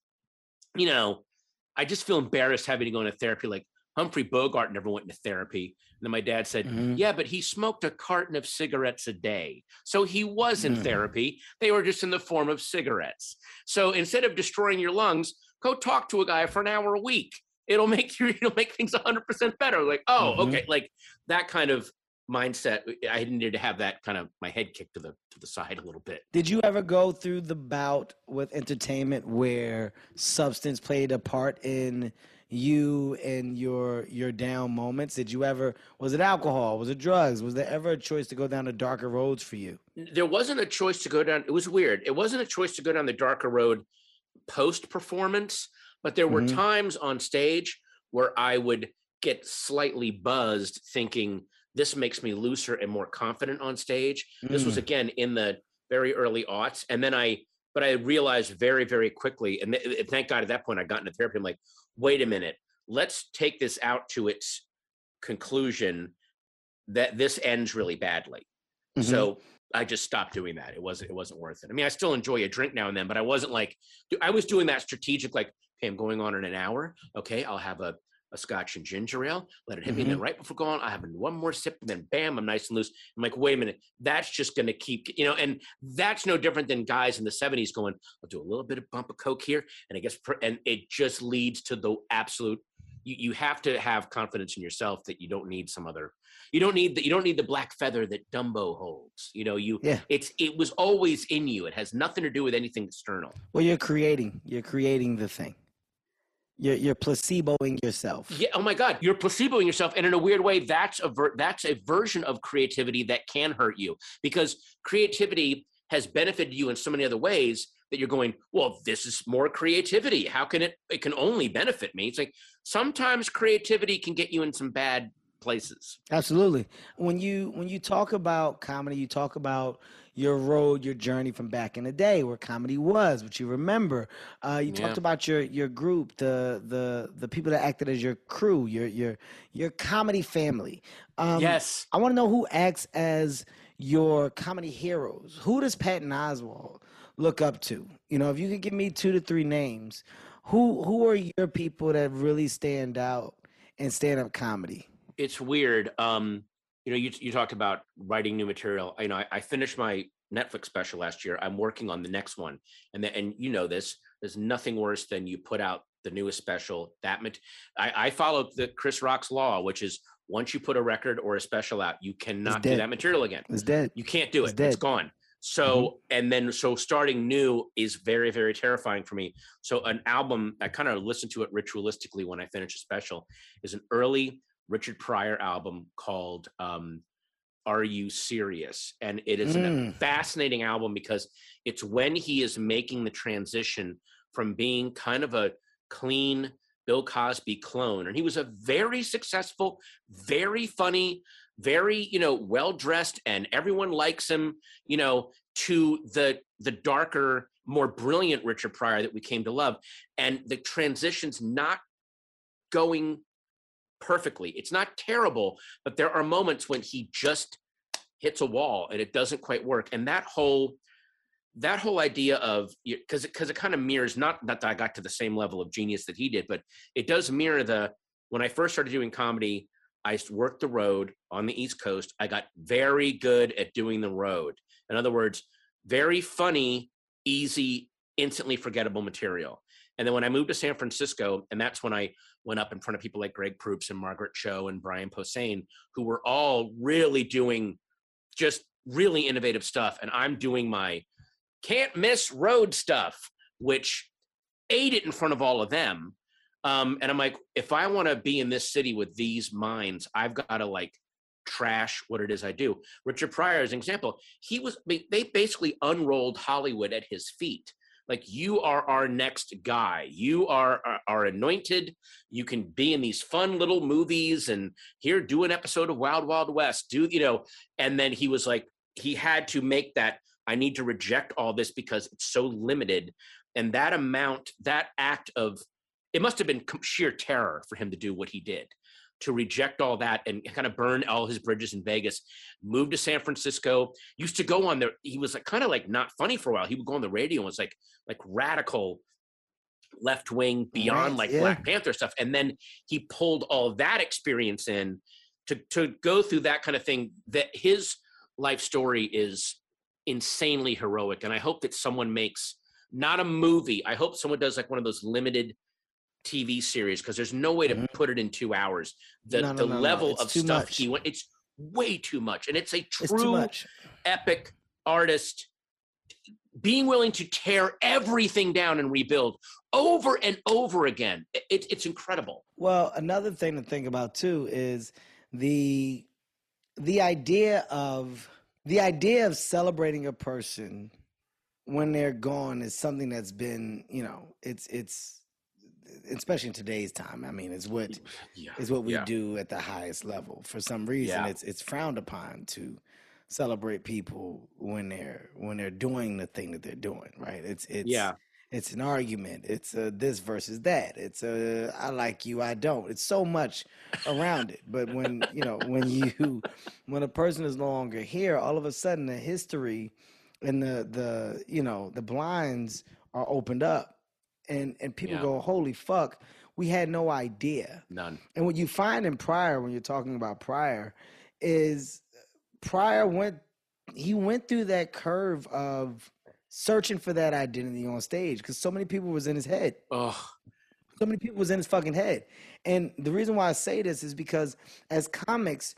I just feel embarrassed having to go into therapy. Like Humphrey Bogart never went into therapy. And then my dad said, yeah, but he smoked a carton of cigarettes a day. So he was in therapy. They were just in the form of cigarettes. So instead of destroying your lungs, Go talk to a guy for an hour a week. It'll make things 100% better. Like, oh, okay. Like that kind of mindset. I needed to have that kind of my head kicked to the side a little bit. Did you ever go through the bout with entertainment where substance played a part in you and your down moments? Was it alcohol? Was it drugs? Was there ever a choice to go down the darker roads for you? There wasn't a choice to go down. It was weird. It wasn't a choice to go down the darker road post-performance, but there were times on stage where I would get slightly buzzed thinking, this makes me looser and more confident on stage. This was, again, in the very early aughts. And then I realized very, very quickly, and thank God at that point I got into therapy. I'm like, wait a minute, let's take this out to its conclusion that this ends really badly. So I just stopped doing that. It wasn't worth it. I mean, I still enjoy a drink now and then, but I wasn't like, I was doing that strategic, like, okay, I'm going on in an hour. Okay, I'll have a scotch and ginger ale, let it hit me. And then right before going, I have one more sip, and then bam, I'm nice and loose. I'm like, wait a minute, that's just going to keep, and that's no different than guys in the 70s going, I'll do a little bit of bump of Coke here. And I guess, and it just leads to the absolute, you have to have confidence in yourself that you don't need you don't need the black feather that Dumbo holds. It was always in you. It has nothing to do with anything external. Well, you're creating the thing. You're placeboing yourself. Yeah. Oh my God, you're placeboing yourself, and in a weird way, that's a version of creativity that can hurt you, because creativity has benefited you in so many other ways that you're going, well, this is more creativity. How can it can only benefit me? It's like sometimes creativity can get you in some bad places. Absolutely. When you talk about comedy, you talk about your road, your journey from back in the day where comedy was, what you remember. You talked about your group, the people that acted as your crew, your comedy family. Yes. I want to know who acts as your comedy heroes. Who does Patton Oswalt look up to? If you could give me 2 to 3 names, who are your people that really stand out in stand-up comedy? It's weird. You talked about writing new material. I finished my Netflix special last year. I'm working on the next one, and there's nothing worse than you put out the newest special. I follow the Chris Rock's law, which is once you put a record or a special out, you cannot do that material again. It's dead. You can't do it. It's gone. So, so starting new is very, very terrifying for me. So an album, I kind of listen to it ritualistically when I finish a special, is an early Richard Pryor album called Are You Serious? And it is a fascinating album because it's when he is making the transition from being kind of a clean Bill Cosby clone. And he was a very successful, very funny, very, well-dressed, and everyone likes him, to the darker, more brilliant Richard Pryor that we came to love. And the transition's not going perfectly. It's not terrible, but there are moments when he just hits a wall and it doesn't quite work. And that whole idea of, because it kind of mirrors, not that I got to the same level of genius that he did, but it does mirror when I first started doing comedy, I worked the road on the East Coast. I got very good at doing the road. In other words, very funny, easy, instantly forgettable material. And then when I moved to San Francisco, and that's when I went up in front of people like Greg Proops and Margaret Cho and Brian Posehn, who were all really doing just really innovative stuff. And I'm doing my can't miss road stuff, which ate it in front of all of them. And I'm like, if I want to be in this city with these minds, I've got to trash what it is I do. Richard Pryor, as an example, they basically unrolled Hollywood at his feet. Like, you are our next guy. You are anointed. You can be in these fun little movies and here do an episode of Wild Wild West. And then he was like, he had to make that, I need to reject all this because it's so limited. And that act of, it must have been sheer terror for him to do what he did, to reject all that and kind of burn all his bridges in Vegas, moved to San Francisco, used to go on there. He was kind of not funny for a while. He would go on the radio and was like radical left wing beyond Black Panther stuff. And then he pulled all that experience in to go through that kind of thing. That his life story is insanely heroic. And I hope that someone makes not a movie. I hope someone does like one of those limited TV series, because there's no way to put it in 2 hours. The level of stuff he went, it's way too much. And it's a true epic artist being willing to tear everything down and rebuild over and over again. It's incredible. Well, another thing to think about too is the idea of celebrating a person when they're gone is something that's been, it's especially in today's time. I mean, it's what we do at the highest level. For some reason, it's frowned upon to celebrate people when they're doing the thing that they're doing, right? It's an argument. It's this versus that. It's I like you, I don't. It's so much around it. But when when a person is no longer here, all of a sudden the history and the blinds are opened up, and people go, holy fuck, we had no idea. None. And what you find in Pryor, when you're talking about Pryor, is Pryor went through that curve of searching for that identity on stage, because so many people was in his head. Oh, so many people was in his fucking head. And the reason why I say this is because as comics,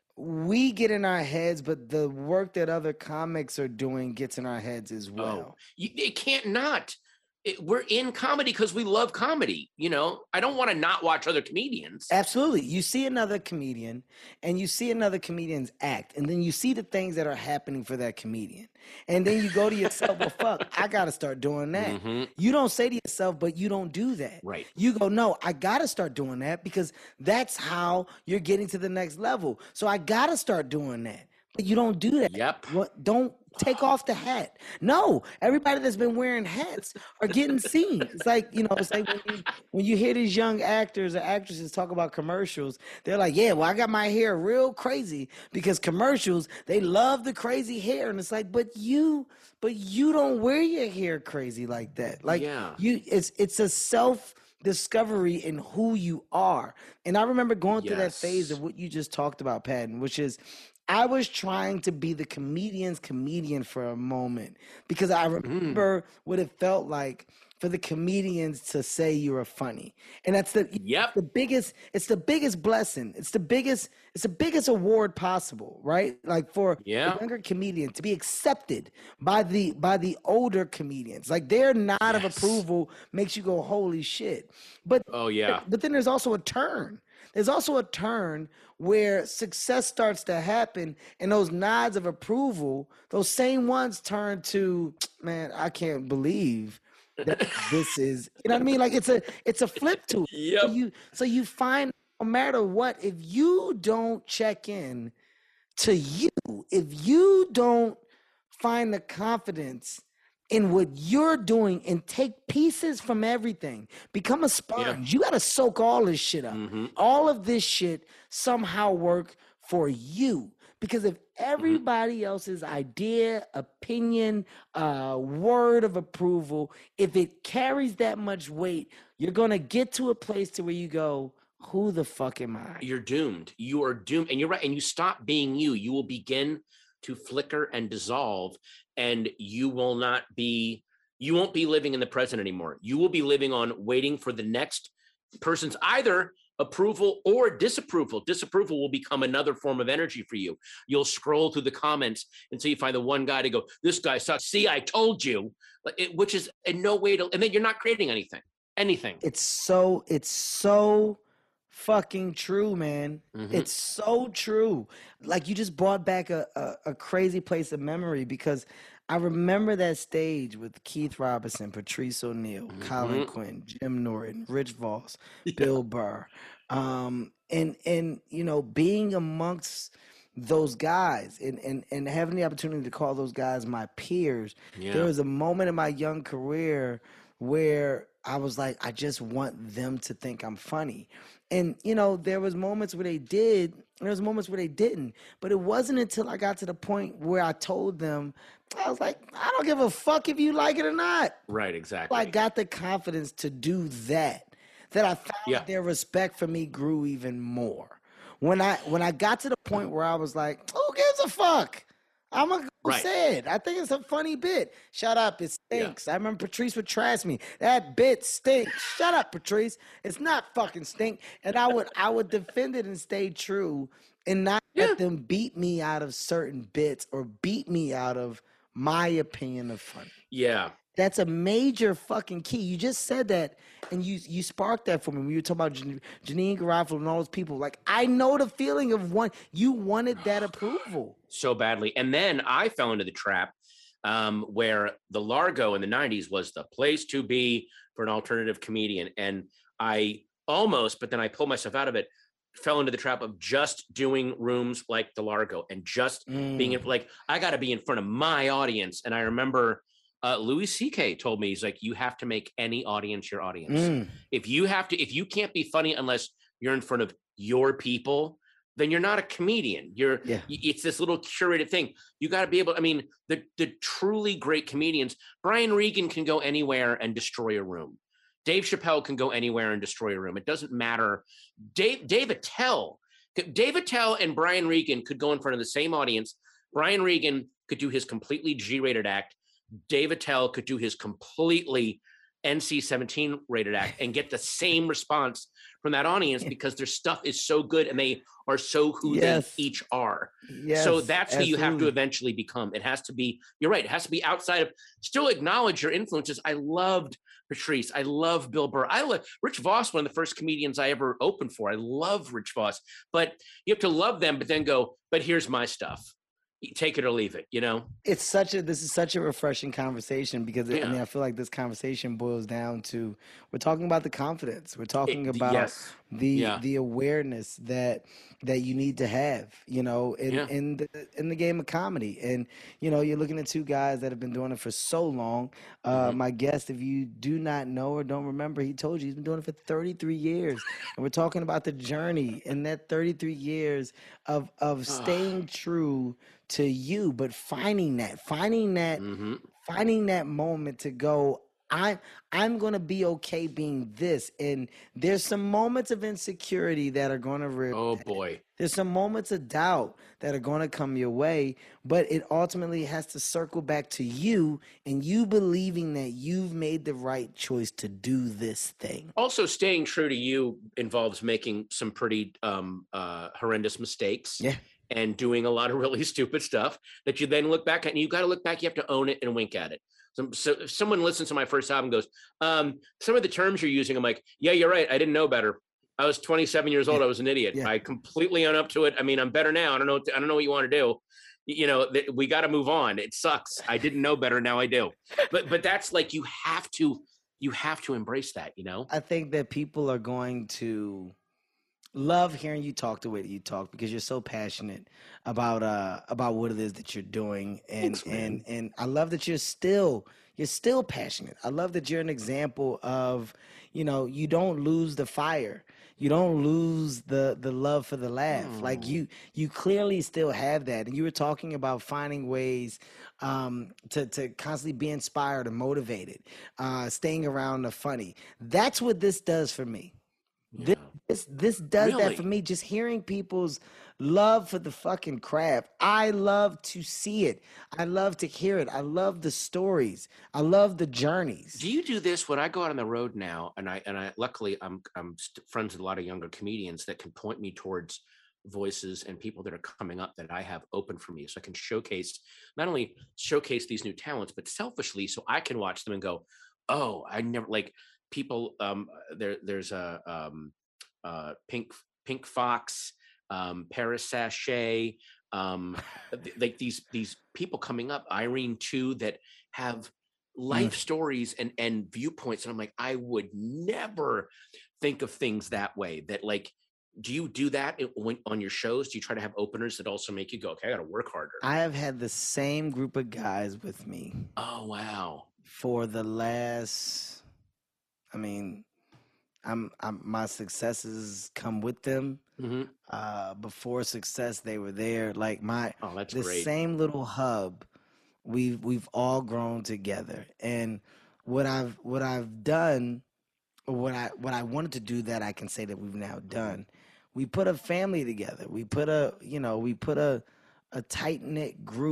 we get in our heads, but the work that other comics are doing gets in our heads as well. It can't not. We're in comedy because we love comedy. I don't want to not watch other comedians. Absolutely. You see another comedian and you see another comedian's act, and then you see the things that are happening for that comedian. And then you go to yourself, well, fuck, I got to start doing that. Mm-hmm. You don't say to yourself, but you don't do that. Right. You go, no, I got to start doing that because that's how you're getting to the next level. So I got to start doing that. But you don't do that. Yep. Don't take off the hat. No, everybody that's been wearing hats are getting seen. It's like, it's like when you hear these young actors or actresses talk about commercials, they're like, yeah, well, I got my hair real crazy because commercials, they love the crazy hair. And it's like, but you don't wear your hair crazy like that. Like it's a self-discovery in who you are. And I remember going through that phase of what you just talked about, Patton, which is, I was trying to be the comedian's comedian for a moment because I remember what it felt like for the comedians to say you were funny. And that's the biggest blessing. It's the biggest award possible, right? Like for a younger comedian to be accepted by the older comedians. Like their nod of approval makes you go, holy shit. But but then there's also a turn. There's also a turn where success starts to happen, and those nods of approval, those same ones turn to, man, I can't believe that this is, you know what I mean? Like it's a flip to it. Yep. So you find, no matter what, if you don't check in to you, if you don't find the confidence in what you're doing and take pieces from everything, become a sponge. You got to soak all this shit up. Mm-hmm. All of this shit somehow work for you. Because if everybody else's idea, opinion, word of approval, if it carries that much weight, you're going to get to a place to where you go, who the fuck am I? You're doomed. You are doomed. And you're right. And you stop being you. You will begin to flicker and dissolve, and you won't be living in the present anymore. You will be living on waiting for the next person's either approval or disapproval. Disapproval will become another form of energy for you. You'll scroll through the comments until you find the one guy to go, this guy sucks. See, I told you, which is in no way to, and then you're not creating anything. It's so fucking true, man. Mm-hmm. It's so true. Like you just brought back a crazy place of memory, because I remember that stage with Keith Robinson, Patrice O'Neal, Colin Quinn, Jim Norton, Rich Voss, Bill Burr, and being amongst those guys and having the opportunity to call those guys my peers. There was a moment in my young career where I was like, I just want them to think I'm funny. And, there was moments where they did, and there was moments where they didn't. But it wasn't until I got to the point where I told them, I was like, I don't give a fuck if you like it or not. Right, exactly. I got the confidence to do that I found their respect for me grew even more. When I got to the point where I was like, who gives a fuck? I'm going to go Right. say it. I think it's a funny bit. Shut up. It stinks. I remember Patrice would trash me. That bit stinks. Shut up, Patrice. It's not fucking stink. And I would defend it and stay true and not let them beat me out of certain bits or beat me out of my opinion of funny. Yeah. That's a major fucking key. You just said that, and you sparked that for me when you were talking about Janine Garofalo and all those people. Like, I know the feeling of you wanted that approval. So badly. And then I fell into the trap where the Largo in the 90s was the place to be for an alternative comedian. And I almost, but then I pulled myself out of it, fell into the trap of just doing rooms like the Largo and just being like, I got to be in front of my audience. And I remember Louis C.K. told me, he's like, you have to make any audience your audience. If you can't be funny unless you're in front of your people, then you're not a comedian. It's this little curated thing. You got to be able, I mean, the truly great comedians, Brian Regan can go anywhere and destroy a room. Dave Chappelle can go anywhere and destroy a room. It doesn't matter. Dave Attell and Brian Regan could go in front of the same audience. Brian Regan could do his completely G-rated act. Dave Attell could do his completely NC-17 rated act and get the same response from that audience because their stuff is so good and they are so who they each are. So that's who you have to eventually become. It has to be, you're right, it has to be outside of, still acknowledge your influences. I loved Patrice. I love Bill Burr. I love Rich Voss, one of the first comedians I ever opened for. I love Rich Voss, but you have to love them, but then go, but here's my stuff. Take it or leave it, you know? This is such a refreshing conversation because I mean, I feel like this conversation boils down to, we're talking about the confidence. We're talking about the awareness that you need to have, you know, in the game of comedy. And, you know, you're looking at two guys that have been doing it for so long. My guest, if you do not know or don't remember, he told you he's been doing it for 33 years. And we're talking about the journey in that 33 years of staying true to you, but finding that moment to go, I'm going to be okay being this. And there's some moments of insecurity that are going to oh boy. There's some moments of doubt that are going to come your way, but it ultimately has to circle back to you and you believing that you've made the right choice to do this thing. Also, staying true to you involves making some pretty horrendous mistakes. Yeah. And doing a lot of really stupid stuff that you then look back at, and you got to look back. You have to own it and wink at it. So if someone listens to my first album and goes, some of the terms you're using, I'm like, yeah, you're right. I didn't know better. I was 27 years old. I was an idiot. I completely own up to it. I mean, I'm better now. I don't know what you want to do. You know, we got to move on. It sucks. I didn't know better. Now I do. But that's like, you have to embrace that, you know? I think that people are going to love hearing you talk the way that you talk because you're so passionate about what it is that you're doing, and Thanks, and I love that you're still passionate. I love that you're an example of, you know, you don't lose the fire, you don't lose the love for the laugh. Like you clearly still have that, and you were talking about finding ways to constantly be inspired and motivated, staying around the funny. That's what this does for me. Yeah. This does that for me. Just hearing people's love for the fucking craft. I love to see it. I love to hear it. I love the stories. I love the journeys. Do you do this when I go out on the road now? And I luckily I'm friends with a lot of younger comedians that can point me towards voices and people that are coming up that I have open for me, so I can not only showcase these new talents, but selfishly, so I can watch them and go, oh, I never like. People, there's a Pink Fox, Paris Sachet, like these people coming up, Irene too, that have life stories and viewpoints, and I'm like, I would never think of things that way. That like, do you do that on your shows? Do you try to have openers that also make you go, okay, I got to work harder? I have had the same group of guys with me. Oh wow! For the last. I mean, my successes come with them. Before success, they were there. Like that's great. Same little hub. We've all grown together. And what I've done, or what I wanted to do that I can say that we've now done, we put a family together. We put a tight knit group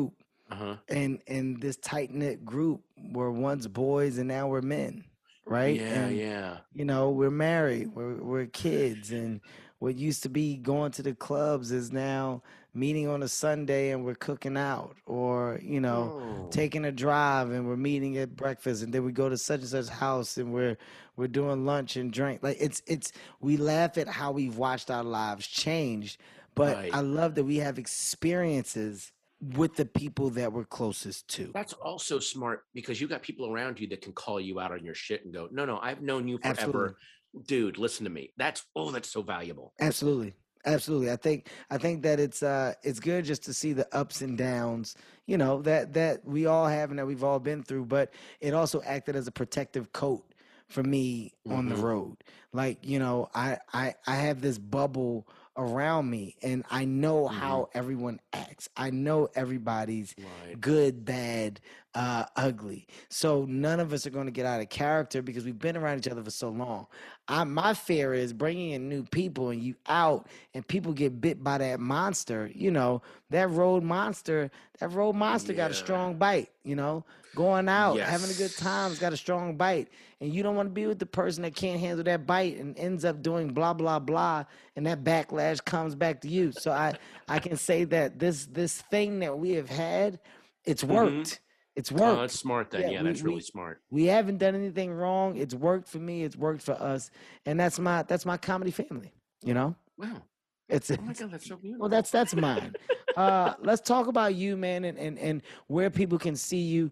and this tight-knit group were once boys and now we're men, right? Yeah. You know, we're married, we're kids, and what used to be going to the clubs is now meeting on a Sunday and we're cooking out, or, you know, taking a drive and we're meeting at breakfast, and then we go to such and such house and we're doing lunch and drink. Like it's we laugh at how we've watched our lives change, but I love that we have experiences with the people that we're closest to. That's also smart, because you got people around you that can call you out on your shit and go, no, I've known you forever. Absolutely. Dude, listen to me. That's so valuable. Absolutely. I think that it's good just to see the ups and downs, you know, that we all have and that we've all been through, but it also acted as a protective coat for me on the road. Like, you know, I have this bubble around me, and I know how everyone acts. I know everybody's good, bad, ugly. So none of us are going to get out of character because we've been around each other for so long. My fear is bringing in new people and you out and people get bit by that monster. You know, that road monster got a strong bite, you know. Going out, having a good time has got a strong bite. And you don't want to be with the person that can't handle that bite and ends up doing blah, blah, blah, and that backlash comes back to you. So I can say that this thing that we have had, it's worked. It's worked. Oh, that's smart then. Yeah, that's really smart. We haven't done anything wrong. It's worked for me. It's worked for us. And that's my comedy family, you know? Wow. Oh my God, that's so beautiful. Well, that's mine. Let's talk about you, man, and where people can see you.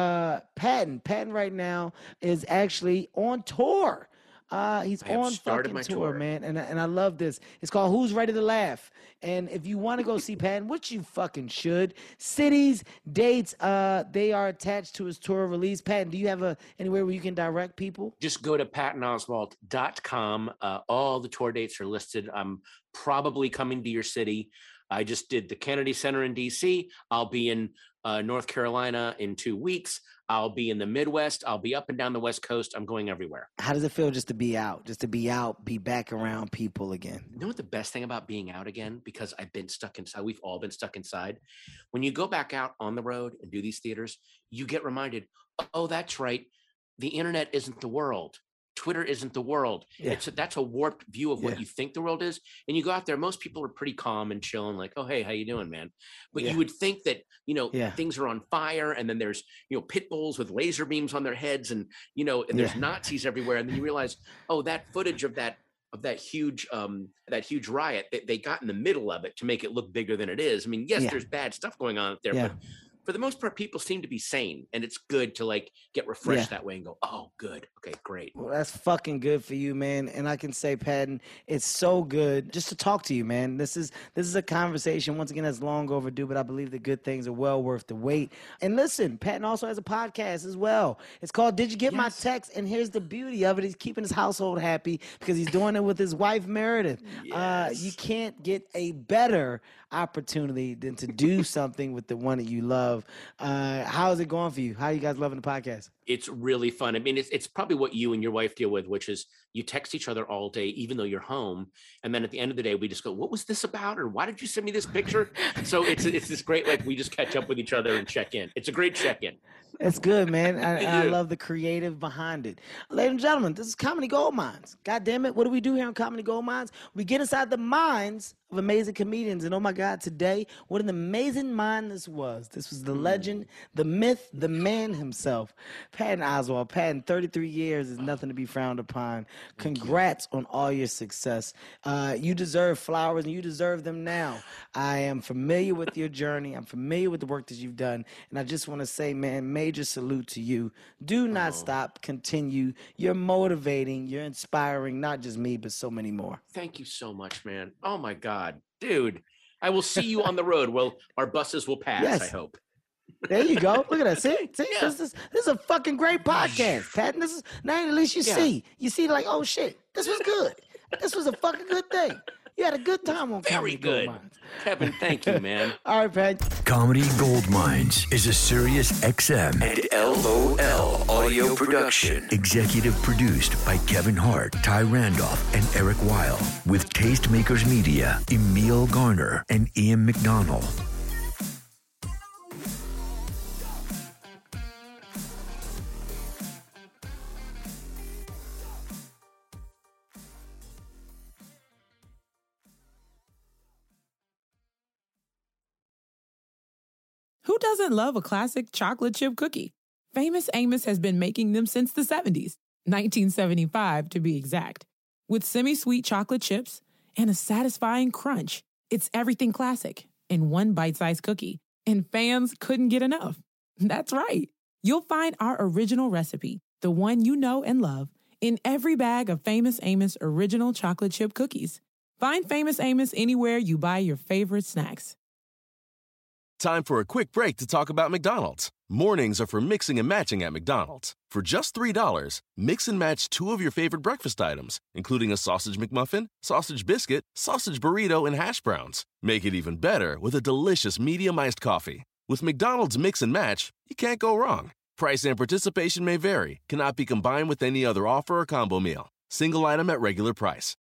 Patton right now is actually on tour. He's on fucking tour, man. And I love this. It's called Who's Ready to Laugh? And if you want to go see Patton, which you fucking should, cities, dates, they are attached to his tour release. Patton, do you have anywhere where you can direct people? Just go to PattonOswalt.com. All the tour dates are listed. I'm probably coming to your city. I just did the Kennedy Center in DC. I'll be in North Carolina in 2 weeks. I'll be in the Midwest. I'll be up and down the West Coast. I'm going everywhere. How does it feel just to be out, be back around people again? You know what the best thing about being out again? Because I've been stuck inside. We've all been stuck inside. When you go back out on the road and do these theaters, you get reminded, oh, that's right. The internet isn't the world. Twitter isn't the world. Yeah. That's a warped view of what you think the world is. And you go out there, most people are pretty calm and chilling, like, oh, hey, how you doing, man? But you would think that, you know, things are on fire, and then there's, you know, pit bulls with laser beams on their heads, and, you know, and there's Nazis everywhere. And then you realize, oh, that footage of that huge riot, they got in the middle of it to make it look bigger than it is. I mean, yes, there's bad stuff going on out there, but for the most part, people seem to be sane, and it's good to like get refreshed that way and go, oh, good. Okay, great. Well, that's fucking good for you, man. And I can say, Patton, it's so good just to talk to you, man. This is a conversation, once again, that's long overdue, but I believe the good things are well worth the wait. And listen, Patton also has a podcast as well. It's called Did You Get My Text? And here's the beauty of it. He's keeping his household happy because he's doing it with his wife, Meredith. You can't get a better opportunity than to do something with the one that you love. How is it going for you? How are you guys loving the podcast? It's really fun. I mean, it's probably what you and your wife deal with, which is you text each other all day, even though you're home. And then at the end of the day, we just go, what was this about? Or why did you send me this picture? So it's this great, like, we just catch up with each other and check in. It's a great check-in. It's good, man. I love the creative behind it. Ladies and gentlemen, this is Comedy Gold Mines. God damn it. What do we do here on Comedy Gold Mines? We get inside the minds of amazing comedians. And oh my God, today, what an amazing mind this was. This was the legend, the myth, the man himself, Patton Oswalt. Patton, 33 years is nothing to be frowned upon. Congrats on all your success. You deserve flowers, and you deserve them now. I am familiar with your journey. I'm familiar with the work that you've done. And I just want to say, man, major salute to you. Do not stop. Continue. You're motivating. You're inspiring, not just me, but so many more. Thank you so much, man. Oh, my God. Dude, I will see you on the road. Well, our buses will pass, I hope. There you go. Look at that. See? Yeah. This is a fucking great podcast, Patton. This is now at least you see. You see, like, oh shit, this was good. This was a fucking good thing. You had a good time on Comedy Gold Mines. Kevin, thank you, man. All right, Pat. Comedy Gold Mines is a Sirius XM and LOL audio production. Executive produced by Kevin Hart, Ty Randolph, and Eric Weil. With Tastemakers Media, Emil Garner, and Ian McDonald. Who doesn't love a classic chocolate chip cookie? Famous Amos has been making them since the 70s, 1975 to be exact. With semi-sweet chocolate chips and a satisfying crunch, it's everything classic in one bite-sized cookie, and fans couldn't get enough. That's right. You'll find our original recipe, the one you know and love, in every bag of Famous Amos original chocolate chip cookies. Find Famous Amos anywhere you buy your favorite snacks. Time for a quick break to talk about McDonald's. Mornings are for mixing and matching at McDonald's. For just $3, mix and match 2 of your favorite breakfast items, including a sausage McMuffin, sausage biscuit, sausage burrito, and hash browns. Make it even better with a delicious medium iced coffee. With McDonald's Mix and Match, you can't go wrong. Price and participation may vary, cannot be combined with any other offer or combo meal. Single item at regular price.